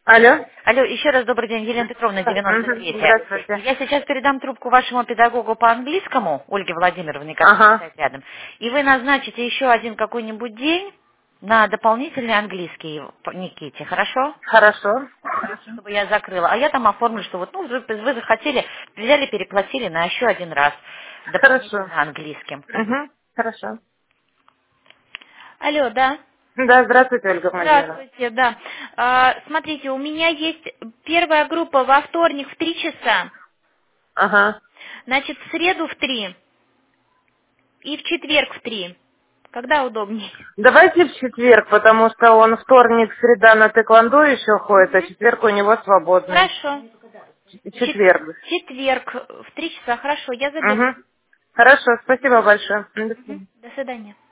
Алло. Алло, еще раз добрый день, Елена Петровна, Мгм. 93-я. Здравствуйте. Я сейчас передам трубку вашему педагогу по английскому, Ольге Владимировне, которая Ага. стоит рядом, и вы назначите еще один какой-нибудь день на дополнительный английский по Никите, хорошо? Хорошо. Чтобы я закрыла. А я там оформлю, что вот, ну, вы захотели, взяли, переплатили на еще один раз Хорошо. дополнительно английским. Угу. Хорошо. Алло, да. Да, здравствуйте, Ольга Владимировна. Здравствуйте, да. Смотрите, у меня есть первая группа во вторник в 3 часа, Ага. значит, в среду в 3 и в четверг в 3. Когда удобнее? Давайте в четверг, потому что он вторник, среда на тэквондо еще ходит, а Мгм. четверг у него свободный. Хорошо. Четверг. Четверг в 3 часа, хорошо, я заберу. Угу. Хорошо, спасибо большое. До свидания. Мгм. До свидания.